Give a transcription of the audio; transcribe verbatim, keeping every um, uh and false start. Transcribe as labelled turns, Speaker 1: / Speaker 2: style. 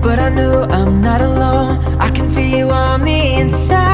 Speaker 1: but I know I'm not alone. I can feel you on the inside.